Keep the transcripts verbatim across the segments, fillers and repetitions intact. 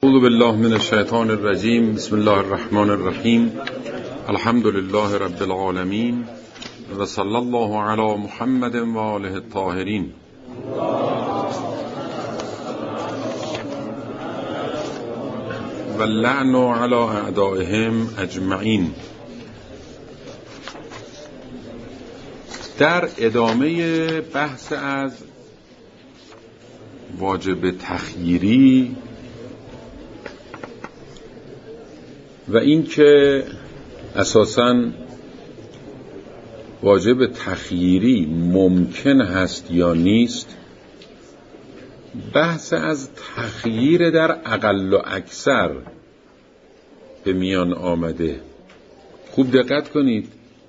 اعوذ بالله من الشیطان الرجیم. بسم الله الرحمن الرحیم. الحمد لله رب العالمین و صلی الله علی محمد و آله الطاهرین. و اللعن علی اعدائهم اجمعین. در ادامه بحث از واجب تخییری و این که اساساً واجب تخییری ممکن هست یا نیست، بحث از تخییر در اقل و اکثر به میان آمده. خوب دقت کنید،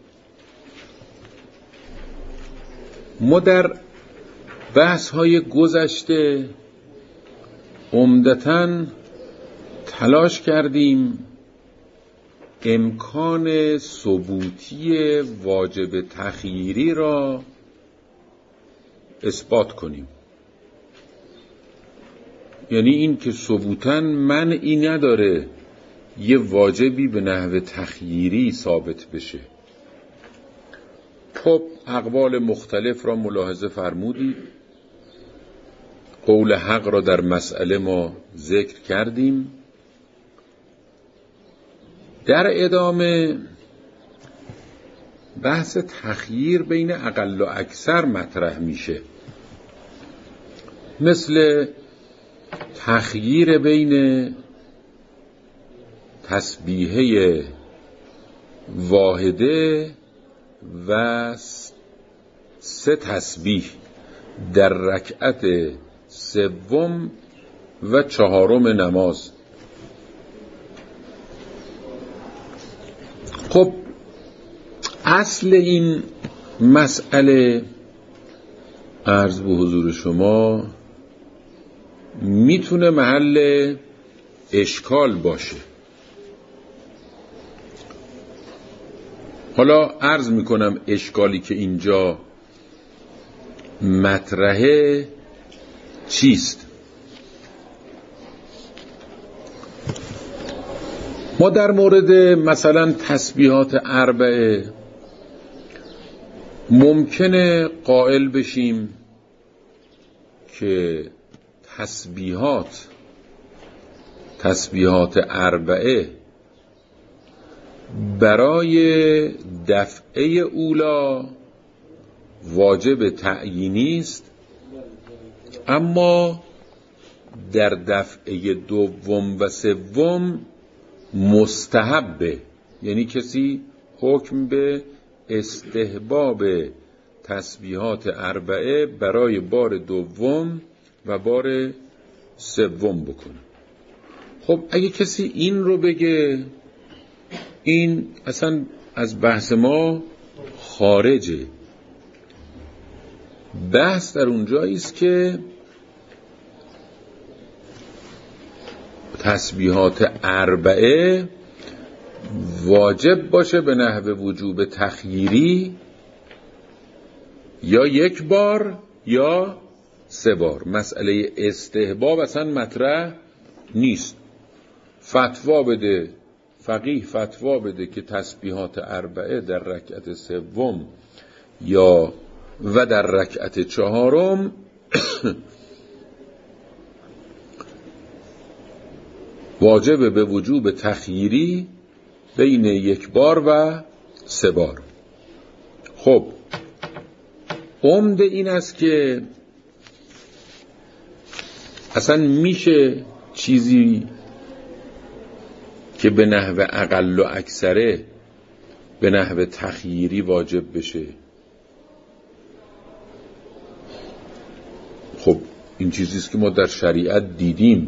ما در بحث های گذشته عمدتاً تلاش کردیم امکان ثبوتی واجب تخییری را اثبات کنیم، یعنی این که ثبوتاً منعی نداره یه واجبی به نحو تخییری ثابت بشه. خب اقوال مختلف را ملاحظه فرمودید، قول حق را در مسئله ما ذکر کردیم. در ادامه بحث تخییر بین اقل و اکثر مطرح میشه، مثل تخییر بین تسبیحه واحده و سه تسبیح در رکعت سوم و چهارم نماز. خب اصل این مسئله عرض به حضور شما میتونه محل اشکال باشه. حالا عرض میکنم اشکالی که اینجا مطرحه چیست. ما در مورد مثلا تسبیحات اربعه ممکنه قائل بشیم که تسبیحات تسبیحات اربعه برای دفعه اولا واجب تعیینی است، اما در دفعه دوم و سوم مستحبه، یعنی کسی حکم به استحباب تسبیحات اربعه برای بار دوم و بار سوم بکنه. خب اگه کسی این رو بگه، این اصلا از بحث ما خارجه. بحث در اونجایی است که تسبیحات اربعه واجب باشه به نحو وجوب تخییری، یا یک بار یا سه بار. مسئله استحباب اصلا مطرح نیست. فتوا بده فقیه، فتوا بده که تسبیحات اربعه در رکعت سوم یا و در رکعت چهارم واجب به وجوب تخییری بین یک بار و سه بار. خب عمده این است که اصلا میشه چیزی که به نحو اقل و اکثره به نحو تخییری واجب بشه؟ خب این چیزیست که ما در شریعت دیدیم.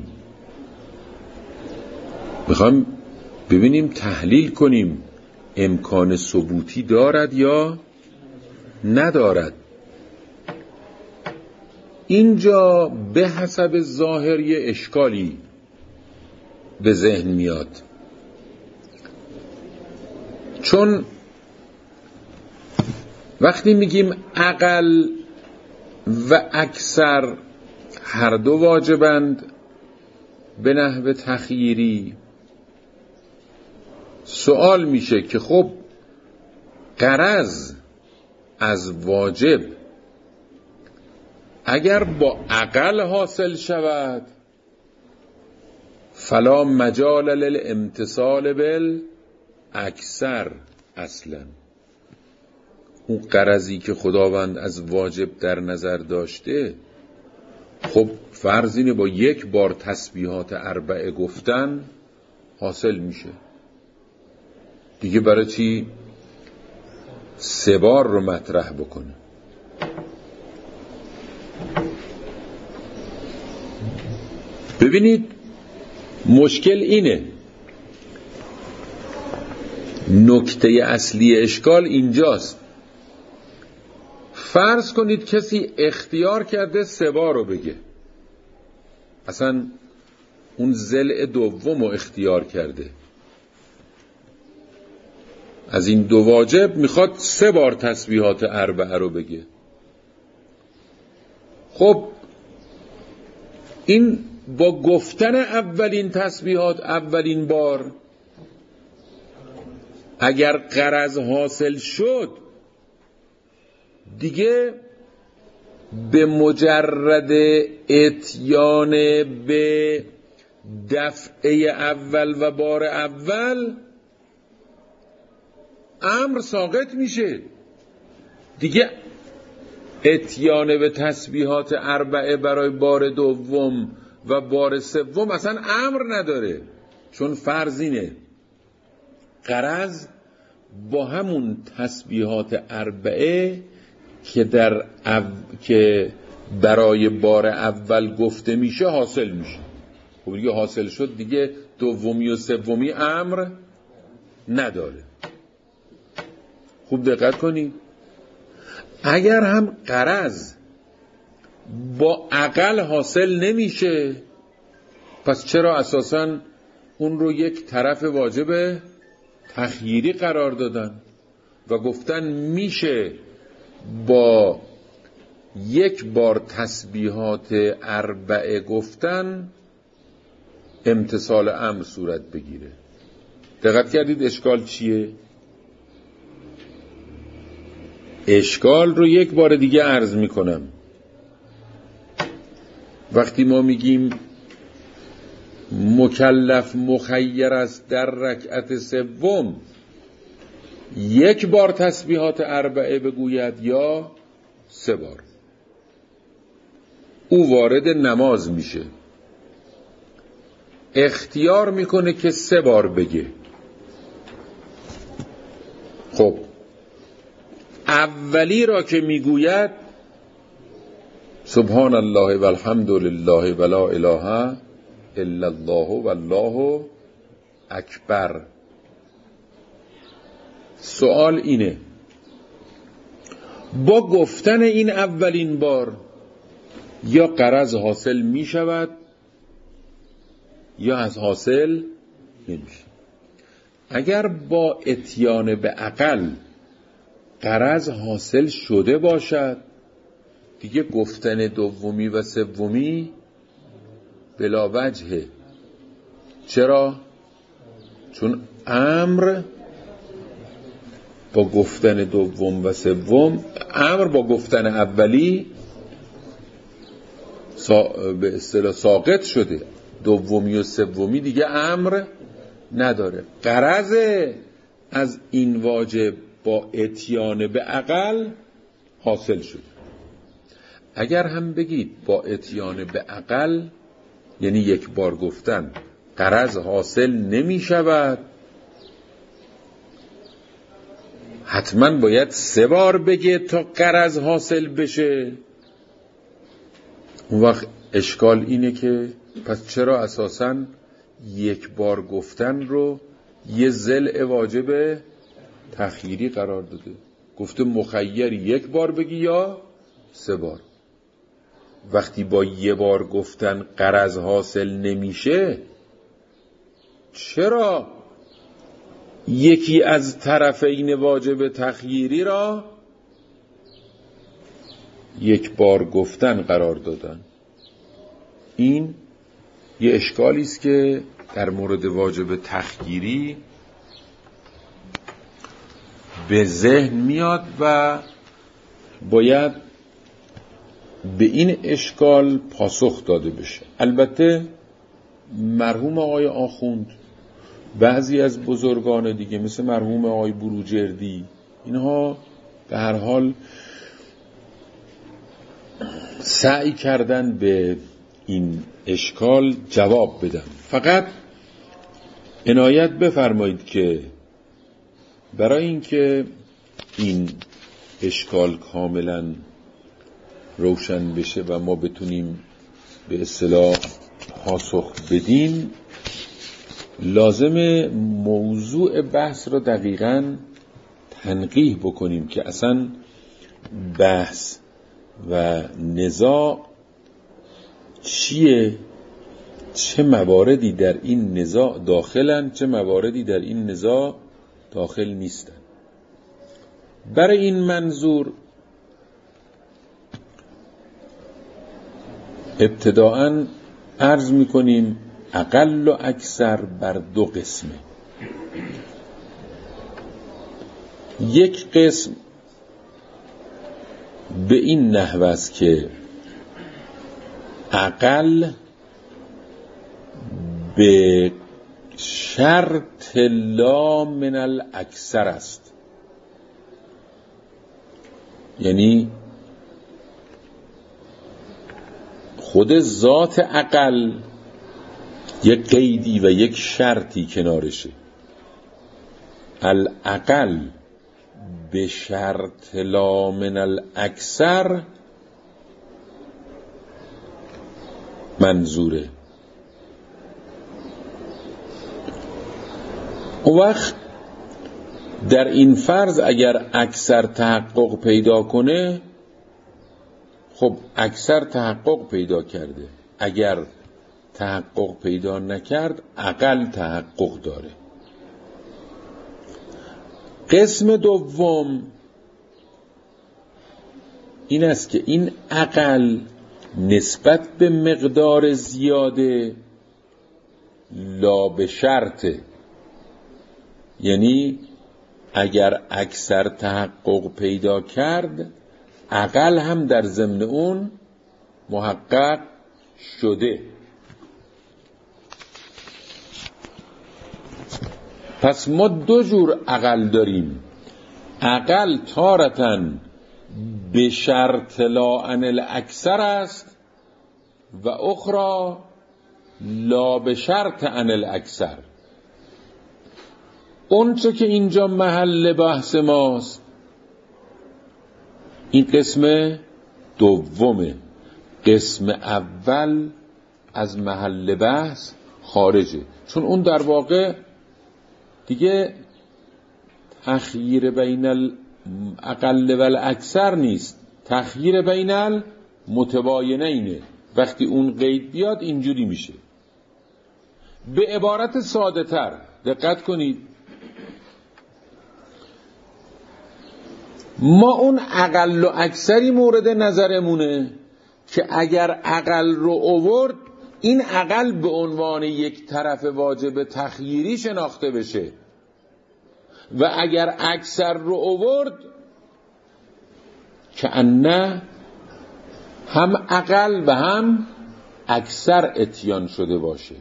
میخوایم ببینیم، تحلیل کنیم امکان ثبوتی دارد یا ندارد. اینجا به حسب ظاهر یه اشکالی به ذهن میاد، چون وقتی میگیم اقل و اکثر هر دو واجبند، به نحو تخییری، سوال میشه که خب غرض از واجب اگر با عقل حاصل شود فلا مجال للامتثال بالاکثر. اصلا اون غرضی که خداوند از واجب در نظر داشته، خب فرض اینه با یک بار تسبیحات اربعه گفتن حاصل میشه دیگه، برای چی سه بار رو مطرح بکنه؟ ببینید مشکل اینه، نکته اصلی اشکال اینجاست. فرض کنید کسی اختیار کرده سه بار رو بگه، اصلا اون ضلع دوم رو اختیار کرده، از این دو واجب میخواد سه بار تسبیحات اربعه رو بگه. خب این با گفتن اولین تسبیحات اولین بار اگر غرض حاصل شد دیگه به مجرد اتیان به دفعه اول و بار اول امر ساقط میشه دیگه. اتیان به تسبیحات اربعه برای بار دوم و بار سوم اصلا امر نداره، چون فرضینه غرض با همون تسبیحات اربعه که در او... که برای بار اول گفته میشه حاصل میشه. خب دیگه حاصل شد دیگه، دومی و سومی امر نداره. خوب دقت کنی، اگر هم غرض با عقل حاصل نمیشه پس چرا اساساً اون رو یک طرف واجب تخییری قرار دادن و گفتن میشه با یک بار تسبیحات اربعه گفتن امتثال امر صورت بگیره. دقت کردید اشکال چیه؟ اشکال رو یک بار دیگه عرض میکنم. وقتی ما میگیم مکلف مخیر است در رکعت سوم یک بار تسبیحات اربعه بگوید یا سه بار، او وارد نماز میشه، اختیار میکنه که سه بار بگه. خب اولی را که میگوید سبحان الله و الحمد لله و لا اله الا الله و الله اکبر. سوال اینه با گفتن این اولین بار یا غرض حاصل می شود یا از حاصل نمیشه. اگر با اتیان به عقل غرض حاصل شده باشد دیگه گفتن دومی و سومی بلا وجهه. چرا؟ چون امر با گفتن دوم و سوم، امر با گفتن اولی سا... به اصطلاح ساقط شده، دومی و سومی دیگه امر نداره. غرض از این واجب با اتیان به عقل حاصل شده. اگر هم بگید با اتیان به عقل یعنی یک بار گفتن غرض حاصل نمی شود، حتما باید سه بار بگه تا غرض حاصل بشه. اون وقت اشکال اینه که پس چرا اساساً یک بار گفتن رو یه ضلع واجب تخییری قرار داده؟ گفته مخیر یک بار بگی یا سه بار. وقتی با یه بار گفتن غرض حاصل نمیشه چرا یکی از طرفین واجب تخییری را یک بار گفتن قرار دادن؟ این یه اشکالی است که در مورد واجب تخییری به ذهن میاد و باید به این اشکال پاسخ داده بشه. البته مرحوم آقای آخوند، بعضی از بزرگان دیگه مثل مرحوم آقای بروجردی، اینها به هر حال سعی کردن به این اشکال جواب بدن. فقط عنایت بفرمایید که برای اینکه این اشکال کاملا روشن بشه و ما بتونیم به اصطلاح پاسخ بدیم، لازم موضوع بحث را دقیقاً تنقیح بکنیم که اصلا بحث و نزاع چیه، چه مواردی در این نزاع داخلن، چه مواردی در این نزاع داخل نیستن. برای این منظور ابتداءً عرض میکنیم اقل و اکثر بر دو قسمه. یک قسم به این نحو است که اقل به شرط لا من الاکثر است، یعنی خود ذات اقل یک قیدی و یک شرطی کنارشه. الاقل به شرط لا من الاکثر منظوره. اون وقت در این فرض اگر اکثر تحقق پیدا کنه، خب اکثر تحقق پیدا کرده، اگر تحقق پیدا نکرد اقل تحقق داره. قسم دوم این است که این اقل نسبت به مقدار زیاده لا به شرطه، یعنی اگر اکثر تحقق پیدا کرد اقل هم در ضمن اون محقق شده. پس ما دو جور اقل داریم، اقل تارتن به شرط لا ان الاکثر است و اخرى لا به شرط ان الاکثر. اون چه که اینجا محل بحث ماست این قسم دومه. قسم اول از محل بحث خارجه، چون اون در واقع دیگه تخییر بین الاقل و الاکثر نیست، تخییر بین المتباینینه. وقتی اون قید بیاد اینجوری میشه. به عبارت ساده تر دقت کنید، ما اون اقل و اکثری مورد نظرمونه که اگر اقل رو آورد این اقل به عنوان یک طرف واجب تخییری شناخته بشه و اگر اکثر رو آورد که انه هم اقل و هم اکثر اتیان شده باشه.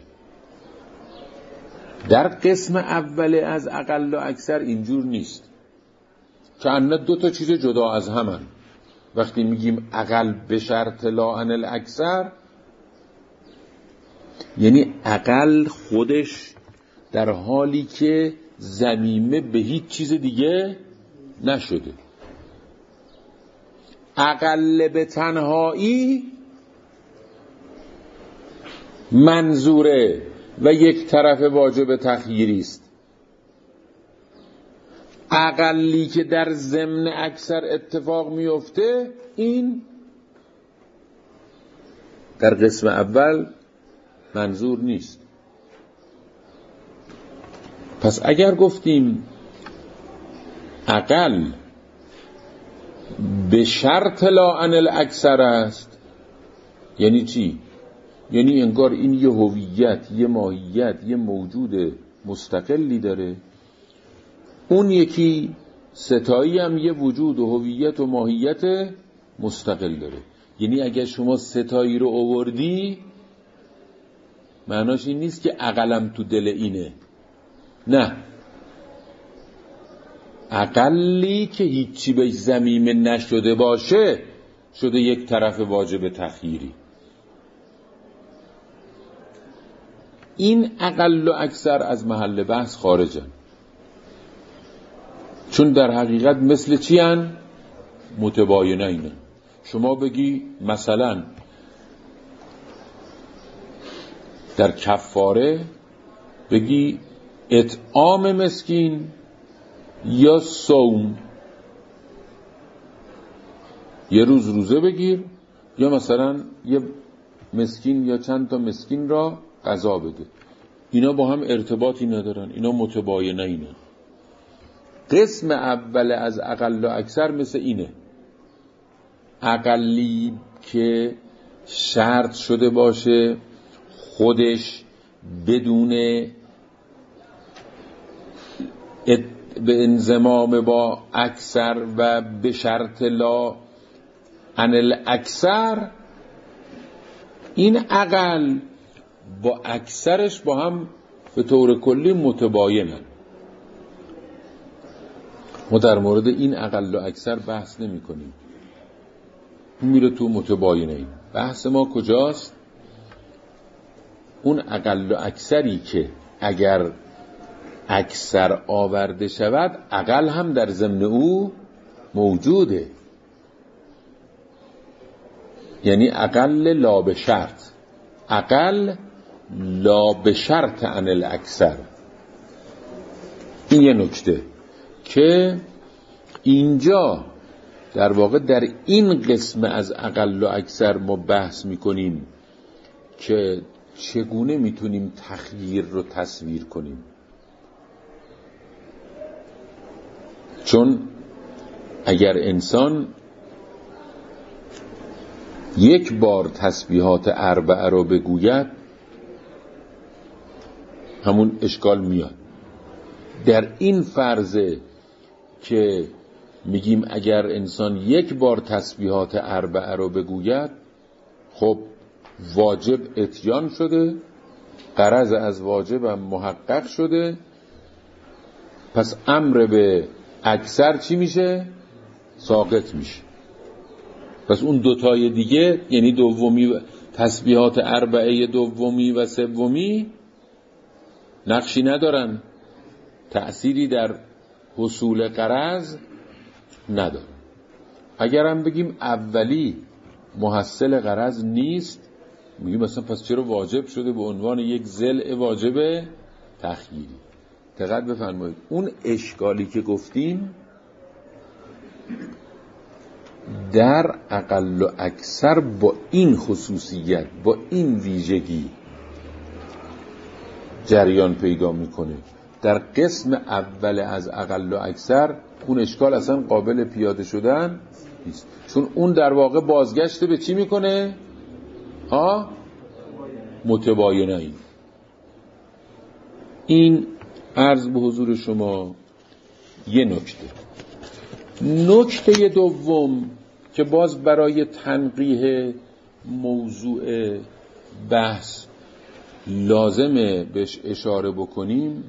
در قسم اول از اقل و اکثر اینجور نیست، که انه دو تا چیز جدا از همن. وقتی میگیم اقل به شرط لا ان الاکثر یعنی اقل خودش در حالی که ضمیمه به هیچ چیز دیگه نشده. اقل به تنهایی منظوره و یک طرف واجب تخییری است. اقلی که در ضمن اکثر اتفاق میفته این در قسم اول منظور نیست. پس اگر گفتیم اقل به شرط لا ان الاکثر است یعنی چی؟ یعنی انگار این یه هویت، یه ماهیت، یه موجود مستقلی داره. اون یکی ستایی هم یه وجود و هویت و ماهیت مستقل داره. یعنی اگر شما ستایی رو آوردی، معناش این نیست که عقلم تو دل اینه، نه، عقلی که هیچی بهش ضمیمه نشده باشه شده یک طرف واجب تخییری. این اقل و اکثر از محل بحث خارجن، چون در حقیقت مثل چی هن؟ متباینه اینه. شما بگی مثلا در کفاره بگی اطعام مسکین یا صوم، یه روز روزه بگیر یا مثلا یه مسکین یا چند تا مسکین را غذا بده. اینا با هم ارتباطی ندارن، اینا متباینه اینه. قسم اول از اقل و اکثر مثل اینه، اقلی که شرط شده باشه خودش بدون به انضمام با اکثر و به شرط لا عن الاکثر، این اقل با اکثرش با هم به طور کلی متباینن. ما در مورد این اقل و اکثر بحث نمی کنیم، میره تو متباینه. این بحث ما کجاست؟ اون اقل و اکثری که اگر اکثر آورده شود اقل هم در ضمن او موجوده، یعنی اقل لا به شرط، اقل لا به شرط عن الاکثر. این یه نکته که اینجا در واقع در این قسم از اقل و اکثر ما بحث میکنیم که چگونه میتونیم تخییر رو تصویر کنیم. چون اگر انسان یک بار تسبیحات اربعه رو بگوید همون اشکال میاد. در این فرضه که میگیم اگر انسان یک بار تسبیحات اربعه رو بگوید، خب واجب اتیان شده، غرض از واجب هم محقق شده، پس امر به اکثر چی میشه؟ ساقط میشه. پس اون دوتای دیگه، یعنی دومی تسبیحات اربعه دومی و سومی نقشی ندارن، تأثیری در حصول غرض نداره. اگر هم بگیم اولی محصل غرض نیست، میگیم مثلا پس چرا واجب شده به عنوان یک ضلع واجب تخییری. دقت بفرمایید، اون اشکالی که گفتیم در اقل و اکثر با این خصوصیت، با این ویژگی جریان پیدا میکنه. در قسم اول از اقل و اکثر اون اشکال اصلا قابل پیاده شدن نیست، چون اون در واقع بازگشت به چی میکنه؟ ها؟ متباینه. این این عرض به حضور شما یه نکته. نکته دوم که باز برای تنقیح موضوع بحث لازمه بهش اشاره بکنیم،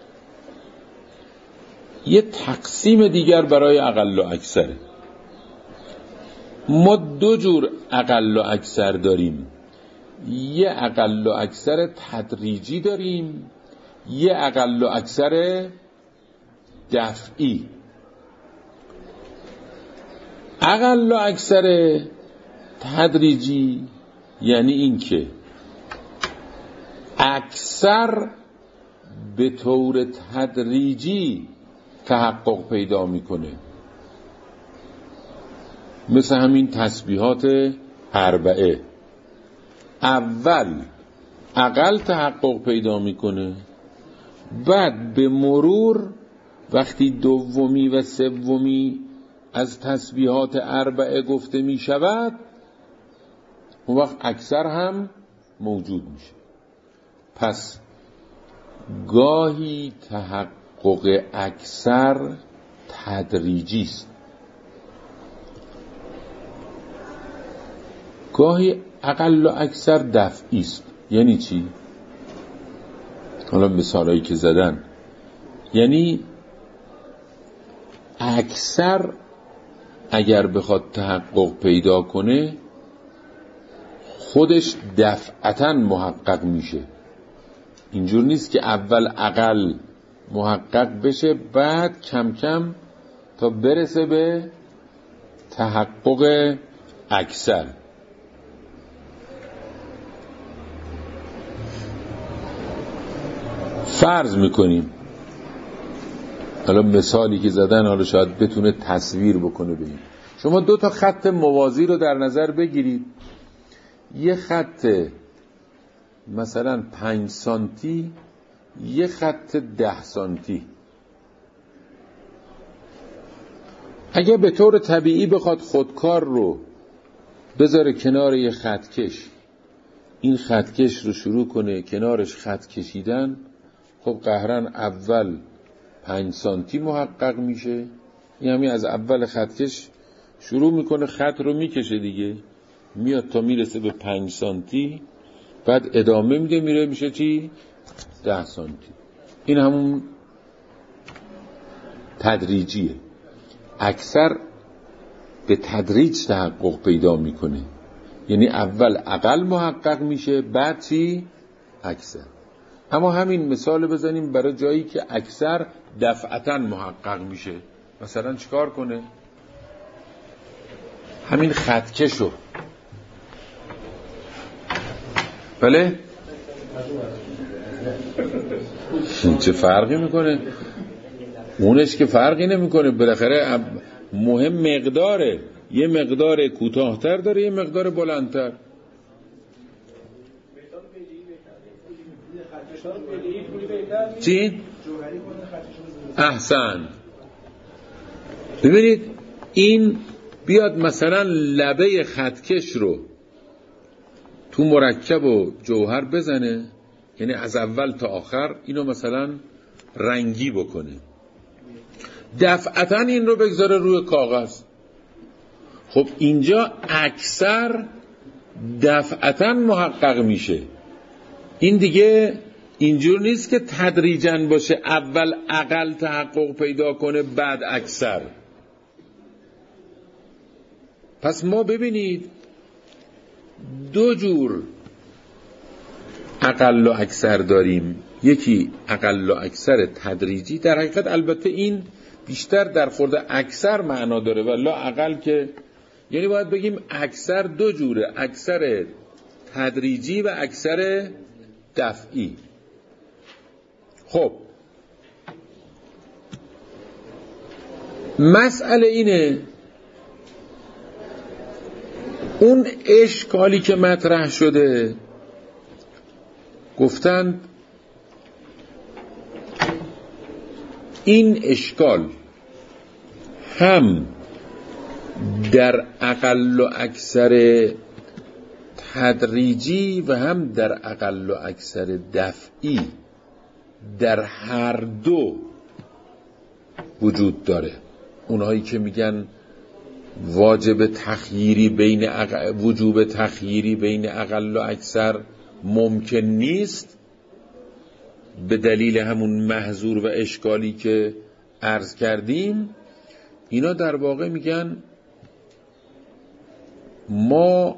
یه تقسیم دیگر برای اقل و اکثره. ما دو جور اقل و اکثر داریم، یه اقل و اکثر تدریجی داریم، یه اقل و اکثر دفعی. اقل و اکثر تدریجی یعنی این که اکثر به طور تدریجی تحقق پیدا میکنه، مثل همین تسبیحات اربعه. اول اقل تحقق پیدا میکنه، بعد به مرور وقتی دومی و سومی از تسبیحات اربعه گفته می شود، اون وقت اکثر هم موجود میشه. پس گاهی تحقق اکثر تدریجی است، گاهی اقل و اکثر دفعی است. یعنی چی؟ حالا مثالایی که زدن، یعنی اکثر اگر بخواد تحقق پیدا کنه خودش دفعتاً محقق میشه. اینجور نیست که اول اقل محقق بشه بعد کم کم تا برسه به تحقق اکثر. فرض میکنیم، حالا مثالی که زدن حالا شاید بتونه تصویر بکنه ببینید. شما دو تا خط موازی رو در نظر بگیرید، یه خط مثلا پنج سانتی، یه خط ده سانتی. اگه به طور طبیعی بخواد خودکار رو بذاره کنار یه خطکش، این خطکش رو شروع کنه کنارش خط کشیدن، خب قهرن اول پنج سانتی محقق میشه، یعنی از اول خطکش شروع میکنه خط رو میکشه دیگه، میاد تا میرسه به پنج سانتی، بعد ادامه میده میره میشه چی؟ ده سانتی. این همون تدریجیه. اکثر به تدریج تحقق پیدا میکنه، یعنی اول اقل محقق میشه بعد چی؟ اکثر. اما همین مثال بزنیم برای جایی که اکثر دفعتاً محقق میشه. مثلا چیکار کنه؟ همین خطکشو، بله چه فرقی میکنه؟ اونش که فرقی نمیکنه، بالاخره مهم مقداره، یه مقدار کوتاه‌تر داره یه مقدار بلندتر. چی؟ احسن. ببینید این بیاد مثلا لبه خطکش رو تو مرکب و جوهر بزنه، یعنی از اول تا آخر اینو مثلا رنگی بکنه، دفعتاً این رو بگذاره روی کاغذ. خب اینجا اکثر دفعتاً محقق میشه. این دیگه اینجور نیست که تدریجاً باشه، اول اقل تحقق پیدا کنه بعد اکثر. پس ما ببینید دو جور اقل و اکثر داریم، یکی اقل و اکثر تدریجی، در حقیقت البته این بیشتر در خورد اکثر معنا داره و لا اقل، که یعنی باید بگیم اکثر دو جوره، اکثر تدریجی و اکثر دفعی. خب مسئله اینه، اون اشکالی که مطرح شده گفتند این اشکال هم در اقل و اکثر تدریجی و هم در اقل و اکثر دفعی، در هر دو وجود داره. اونهایی که میگن واجب تخییری بین اق... وجوب تخییری بین اقل و اکثر ممکن نیست به دلیل همون محظور و اشکالی که عرض کردیم، اینا در واقع میگن ما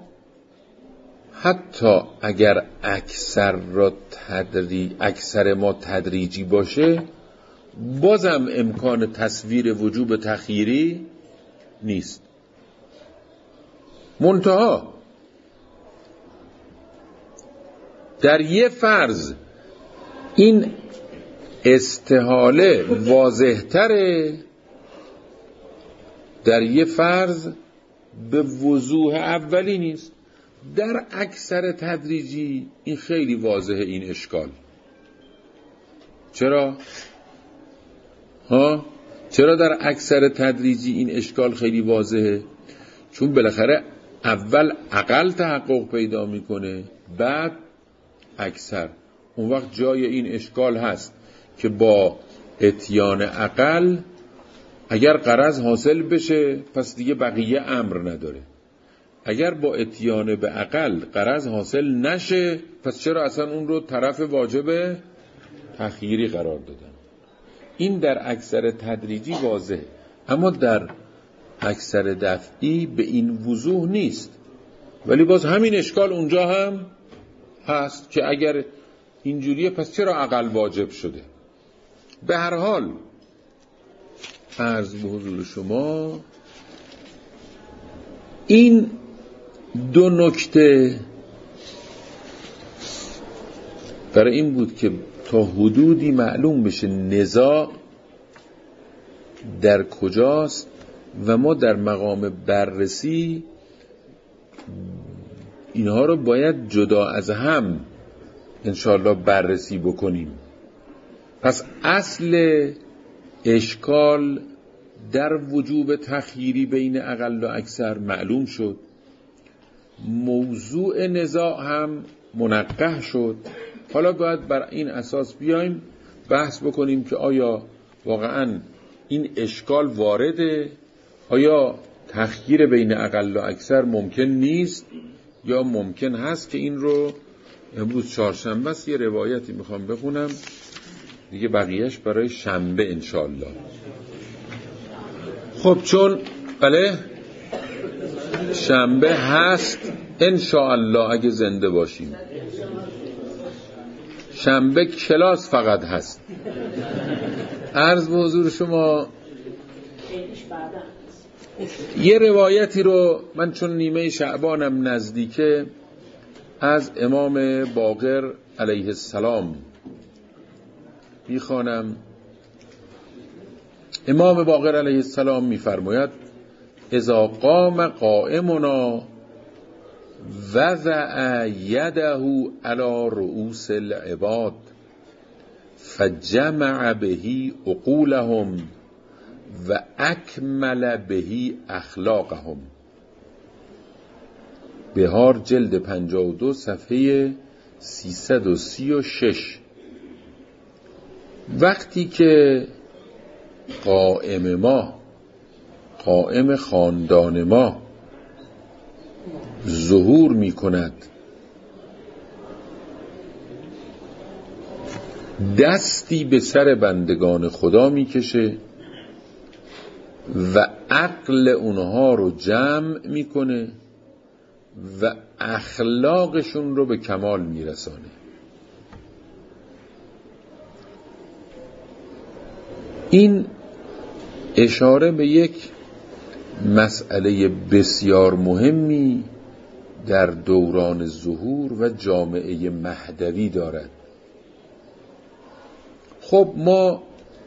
حتی اگر اکثر را تدری... اکثر ما تدریجی باشه بازم امکان تصویر وجوب تخییری نیست. منتها در یه فرض این استحاله واضح تره، در یه فرض به وضوح اولی نیست. در اکثر تدریجی این خیلی واضحه این اشکال. چرا؟ ها؟ چرا در اکثر تدریجی این اشکال خیلی واضحه؟ چون بالاخره اول اقل تحقق پیدا میکنه بعد اکثر، اون وقت جای این اشکال هست که با اتیان عقل اگر غرض حاصل بشه پس دیگه بقیه امر نداره، اگر با اتیان به عقل غرض حاصل نشه پس چرا اصلا اون رو طرف واجب تخییری قرار دادن. این در اکثر تدریجی واضحه، اما در اکثر دفعی به این وضوح نیست، ولی باز همین اشکال اونجا هم هست که اگر اینجوریه پس چرا عقل واجب شده. به هر حال عرض به حضور شما این دو نکته برای این بود که تا حدودی معلوم بشه نزاع در کجاست و ما در مقام بررسی اینها رو باید جدا از هم انشاءالله بررسی بکنیم. پس اصل اشکال در وجوب تخییری بین اقل و اکثر معلوم شد، موضوع نزاع هم منقح شد. حالا باید بر این اساس بیایم بحث بکنیم که آیا واقعا این اشکال وارده، آیا تخییر بین اقل و اکثر ممکن نیست یا ممکن هست که این رو امروز چهارشنبه است یه روایتی میخوام بخونم دیگه، بقیهش برای شنبه انشالله. خب چون بله شنبه هست انشالله اگه زنده باشیم، شنبه کلاس فقط هست. عرض به حضور شما یه روایتی رو من چون نیمه شعبانم نزدیکه از امام باقر علیه السلام میخوانم. امام باقر علیه السلام میفرماید اذا قام قائمنا وضع یده علی رؤوس العباد فجمع به عقولهم و اکمل به اخلاقهم. بهار جلد پنجاه و دو صفحه سیصد و سی و شش. وقتی که قائم ما، قائم خاندان ما ظهور می کند، دستی به سر بندگان خدا می کشه و عقل اونها رو جمع می کنه و اخلاقشون رو به کمال می رسانه. این اشاره به یک مسئله بسیار مهمی در دوران ظهور و جامعه مهدوی دارد. خب ما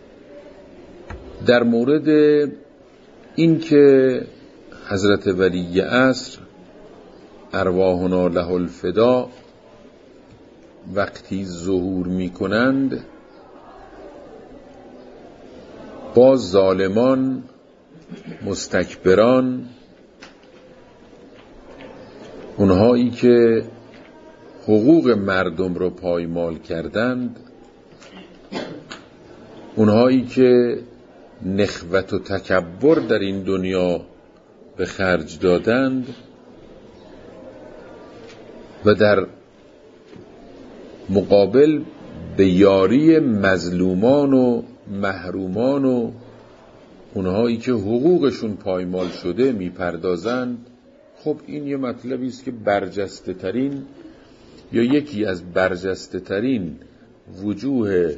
در مورد این که حضرت ولی عصر ارواحنا له الفدا وقتی ظهور می کنند با ظالمان، مستکبران، اونهایی که حقوق مردم رو پایمال کردند، اونهایی که نخوت و تکبر در این دنیا به خرج دادند و در مقابل به یاری مظلومان و محرومان و اونهایی که حقوقشون پایمال شده میپردازند. خب این یه مطلبی است که برجسته ترین یا یکی از برجسته ترین وجوه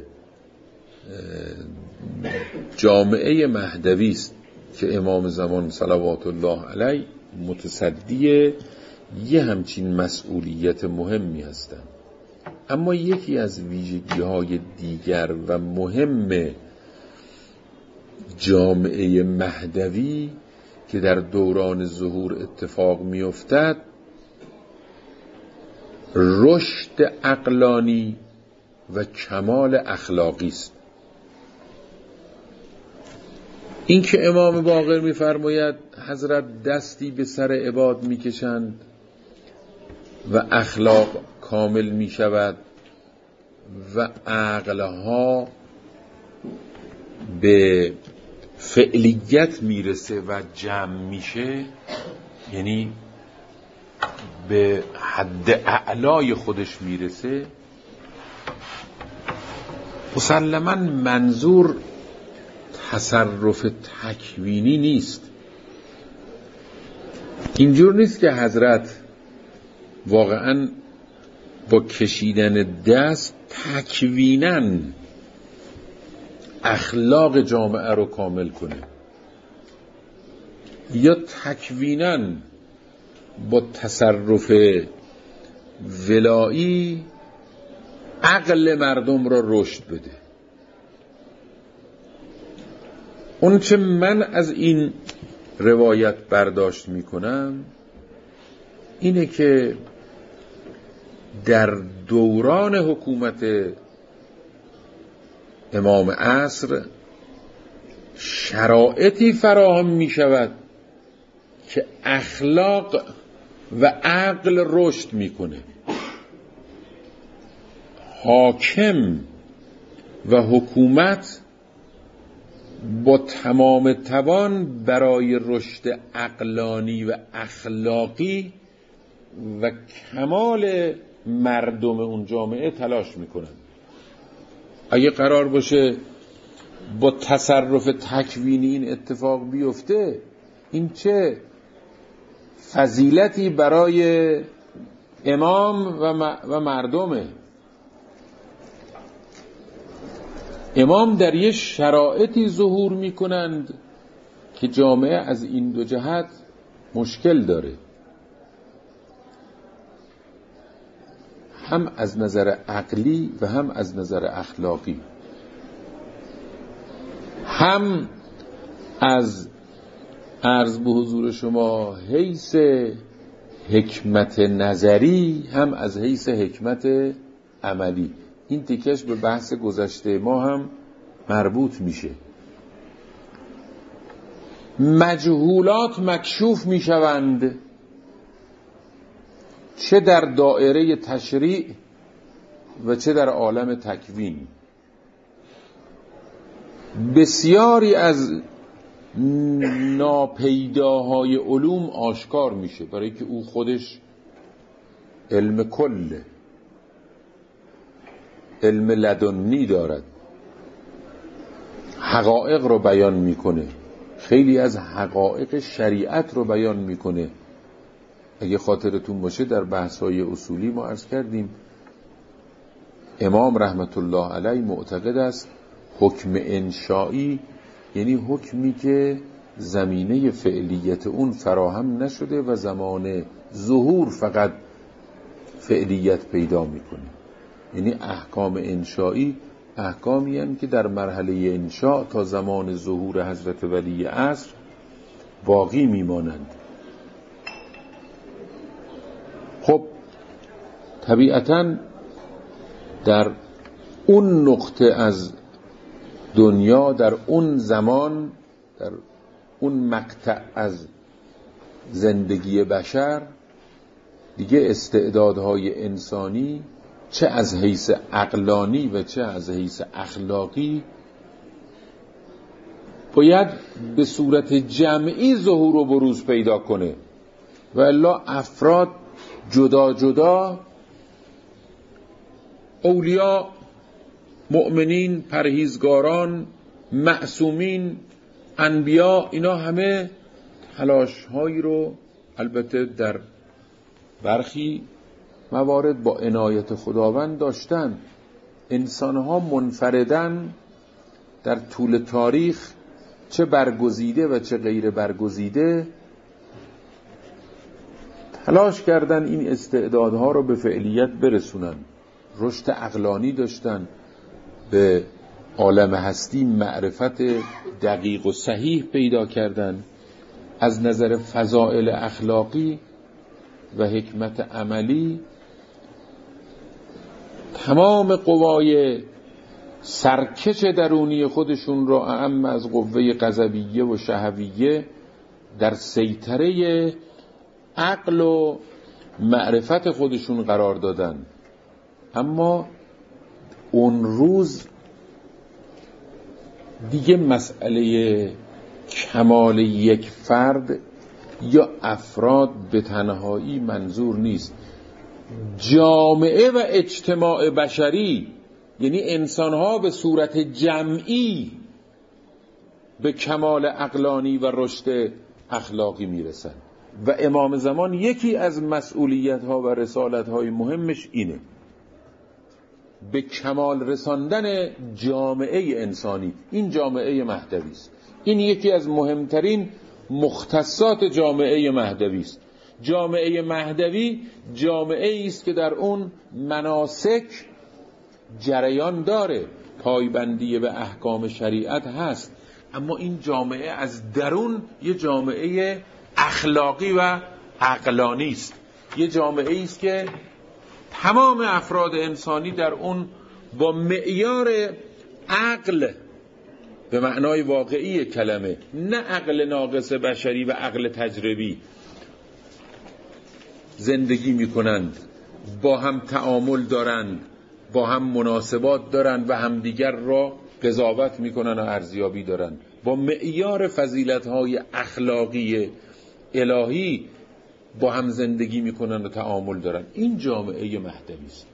جامعه مهدوی است که امام زمان صلوات الله علیه متصدی یه همچین مسئولیت مهمی هستند. اما یکی از ویژگی‌های دیگر و مهم جامعه مهدوی که در دوران ظهور اتفاق می‌افتد رشد عقلانی و کمال اخلاقی است. این که امام باقر می‌فرماید حضرت دستی به سر عباد می‌کشند و اخلاق کامل می‌شود و عقلها به فعلیت میرسه و جمع میشه، یعنی به حد اعلای خودش میرسه، مسلماً منظور تصرف تکوینی نیست. اینجور نیست که حضرت واقعاً با کشیدن دست تکویناً اخلاق جامعه رو کامل کنه، یا تکویناً با تصرف ولایی عقل مردم را رشد بده. اون چه من از این روایت برداشت میکنم اینه که در دوران حکومت امام عصر شرایطی فراهم می شود که اخلاق و عقل رشد می کنه. حاکم و حکومت با تمام توان برای رشد عقلانی و اخلاقی و کمال مردم اون جامعه تلاش میکنن. اگه قرار باشه با تصرف تکوینی این اتفاق بیفته، این چه فضیلتی برای امام و مردمه. امام در یه شرایطی ظهور میکنند که جامعه از این دو جهت مشکل داره، هم از نظر عقلی و هم از نظر اخلاقی، هم از عرض به حضور شما حیث حکمت نظری، هم از حیث حکمت عملی. این تیکش به بحث گذشته ما هم مربوط میشه. مجهولات مکشوف میشوند، چه در دائره تشریع و چه در عالم تکوین. بسیاری از ناپیداهای علوم آشکار میشه، برای که او خودش علم کله، علم لدنی دارد، حقایق رو بیان میکنه، خیلی از حقایق شریعت رو بیان میکنه. اگه خاطرتون باشه در بحث‌های اصولی ما عرض کردیم امام رحمت الله علیه معتقد است حکم انشائی یعنی حکمی که زمینه فعلیت اون فراهم نشده و زمان ظهور فقط فعلیت پیدا میکنه. یعنی احکام انشائی احکامی هستند که در مرحله انشاء تا زمان ظهور حضرت ولی عصر باقی میمانند. خب طبیعتاً در اون نقطه از دنیا، در اون زمان، در اون مقطع از زندگی بشر دیگه استعدادهای انسانی چه از حیث عقلانی و چه از حیث اخلاقی باید به صورت جمعی ظهور و بروز پیدا کنه، و الا افراد جدا جدا، اولیاء، مؤمنین، پرهیزگاران، معصومین، انبیا، اینا همه تلاش هایی رو البته در برخی موارد با عنایت خداوند داشتن. انسان ها منفردن در طول تاریخ چه برگزیده و چه غیر برگزیده تلاش کردن این استعدادها رو به فعلیت برسونن. رشد عقلانی داشتن، به عالم هستی معرفت دقیق و صحیح پیدا کردن، از نظر فضائل اخلاقی و حکمت عملی تمام قوای سرکش درونی خودشون را اعم از قوه غضبیه و شهویه در سیطره عقل و معرفت خودشون قرار دادن. اما اون روز دیگه مسئله کمال یک فرد یا افراد به تنهایی منظور نیست. جامعه و اجتماع بشری، یعنی انسانها به صورت جمعی به کمال عقلانی و رشد اخلاقی میرسن و امام زمان یکی از مسئولیت‌ها و رسالت‌های مهمش اینه، به کمال رساندن جامعه انسانی. این جامعه مهدوی است. این یکی از مهمترین مختصات جامعه مهدوی است. جامعه مهدوی جامعه است که در اون مناسک جریان داره، پایبندی به احکام شریعت هست، اما این جامعه از درون یه جامعه اخلاقی و عقلانی است. یه جامعه است که تمام افراد انسانی در اون با معیار عقل به معنای واقعی کلمه، نه عقل ناقص بشری و عقل تجربی، زندگی میکنند، با هم تعامل دارند، با هم مناسبات دارند و همدیگر را قضاوت میکنن و ارزیابی دارند، با معیار فضیلت‌های اخلاقی الهی با هم زندگی میکنن و تعامل دارن. این جامعه مهدوی است.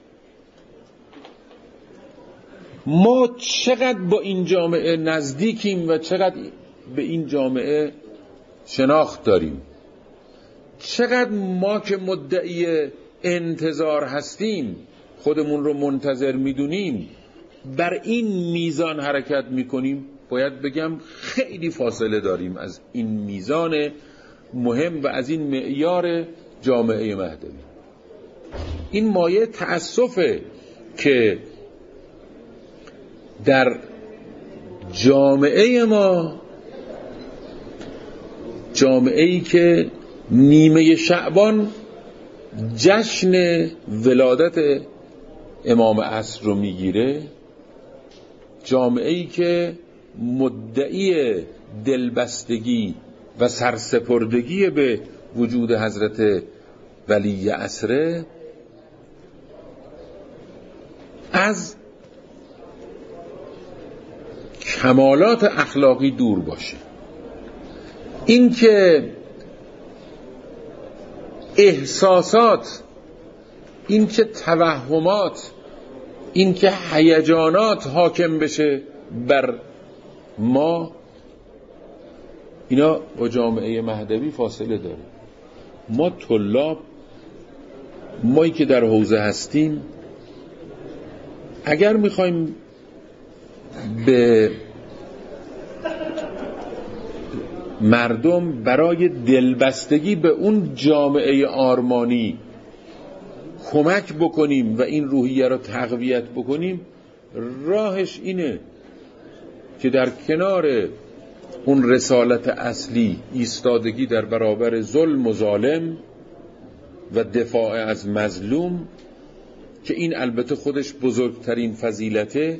ما چقدر با این جامعه نزدیکیم و چقدر به این جامعه شناخت داریم، چقدر ما که مدعی انتظار هستیم خودمون رو منتظر میدونیم بر این میزان حرکت میکنیم. باید بگم خیلی فاصله داریم از این میزان مهم و از این معیار جامعه مهدوی. این مایه تأسفه که در جامعه ما، جامعه‌ای که نیمه شعبان جشن ولادت امام عصر رو میگیره، جامعه‌ای که مدعی دلبستگی و سرسپردگی به وجود حضرت ولی عصره، از کمالات اخلاقی دور باشه. این که احساسات، این که توهمات، این که هیجانات حاکم بشه بر ما، اینا با جامعه مهدوی فاصله داره. ما طلاب، مایی که در حوزه هستیم، اگر میخوایم به مردم برای دلبستگی به اون جامعه آرمانی کمک بکنیم و این روحیه رو تقویت بکنیم، راهش اینه که در کنار اون رسالت اصلی، ایستادگی در برابر ظلم و ظالم و دفاع از مظلوم، که این البته خودش بزرگترین فضیلته،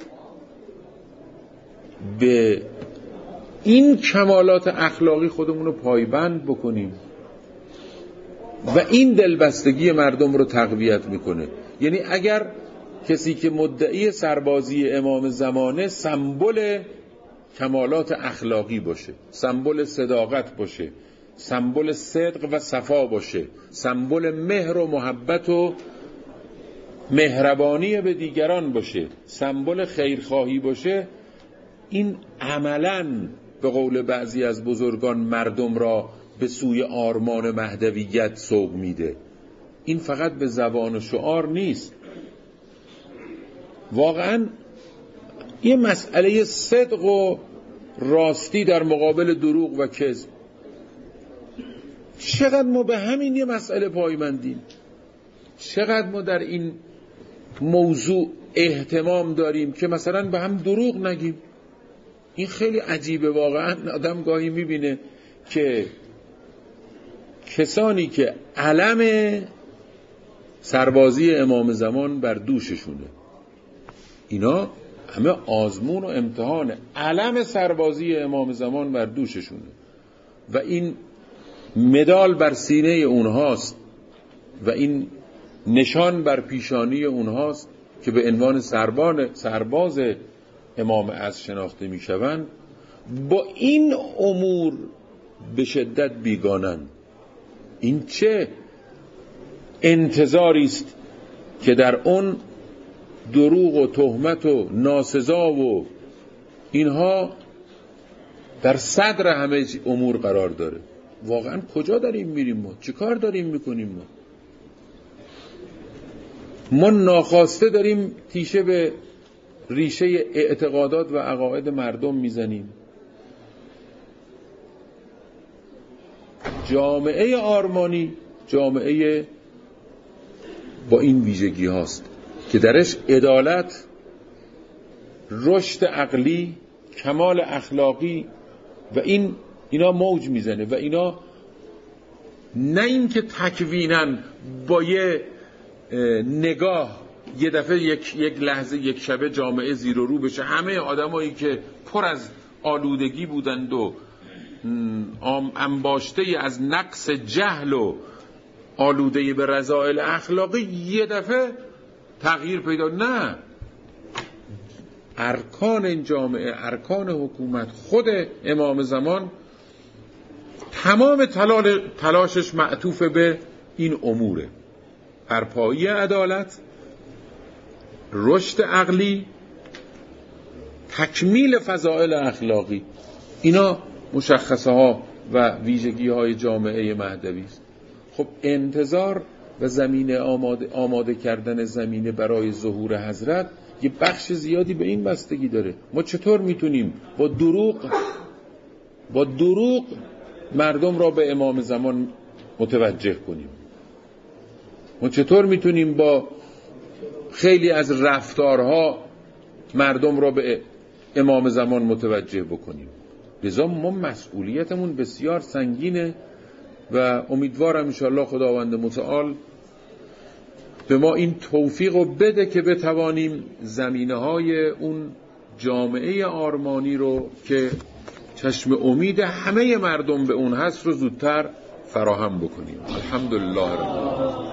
به این کمالات اخلاقی خودمون رو پایبند بکنیم و این دلبستگی مردم رو تقویت میکنه. یعنی اگر کسی که مدعی سربازی امام زمانه سمبل کمالات اخلاقی باشه، سمبل صداقت باشه، سمبل صدق و صفا باشه، سمبل مهر و محبت و مهربانی به دیگران باشه، سمبل خیرخواهی باشه، این عملاً به قول بعضی از بزرگان مردم را به سوی آرمان مهدویت سوق میده. این فقط به زبان و شعار نیست، واقعاً یه مسئله صدق و راستی در مقابل دروغ و کذب. چقدر ما به همین یه مسئله پایبندیم، چقدر ما در این موضوع اهتمام داریم که مثلا به هم دروغ نگیم. این خیلی عجیبه واقعا. آدم گاهی میبینه که کسانی که علم سربازی امام زمان بر دوششونه، اینا همه آزمون و امتحانه، علم سربازی امام زمان بر دوششونه و این مدال بر سینه اونهاست و این نشان بر پیشانی اونهاست که به عنوان سربان سرباز امام عصر شناخته میشوند با این امور به شدت بیگانند. این چه انتظاری است که در اون دروغ و تهمت و ناسزا و اینها در صدر همه امور قرار داره. واقعا کجا داریم میریم ما؟ چه کار داریم میکنیم ما؟ ما ناخواسته داریم تیشه به ریشه اعتقادات و عقاید مردم میزنیم. جامعه آرمانی جامعه با این ویژگی هاست که درش عدالت، رشد عقلی، کمال اخلاقی و این اینا موج میزنه و اینا نه این که تکوینن با یه نگاه یه دفعه یک, یک لحظه یک شبه جامعه زیر و رو بشه، همه آدمایی که پر از آلودگی بودند و انباشته از نقص جهل و آلوده به رذائل اخلاقی یه دفعه تغییر پیدا. نه، ارکان این جامعه، ارکان حکومت، خود امام زمان تمام تلاشش معطوف به این اموره: برپایی عدالت، رشد عقلی، تکمیل فضائل اخلاقی. اینا مشخصه ها و ویژگی های جامعه مهدوی است. خب انتظار و زمینه آماده, آماده کردن زمینه برای ظهور حضرت یه بخش زیادی به این بستگی داره. ما چطور میتونیم با دروغ با دروغ مردم را به امام زمان متوجه کنیم؟ ما چطور میتونیم با خیلی از رفتارها مردم را به امام زمان متوجه بکنیم؟ لذا ما مسئولیتمون بسیار سنگینه و امیدوارم انشاءالله خداوند متعال به ما این توفیق رو بده که بتوانیم زمینه های اون جامعه آرمانی رو که چشم امید همه مردم به اون هست رو زودتر فراهم بکنیم. الحمدلله رب العالمین.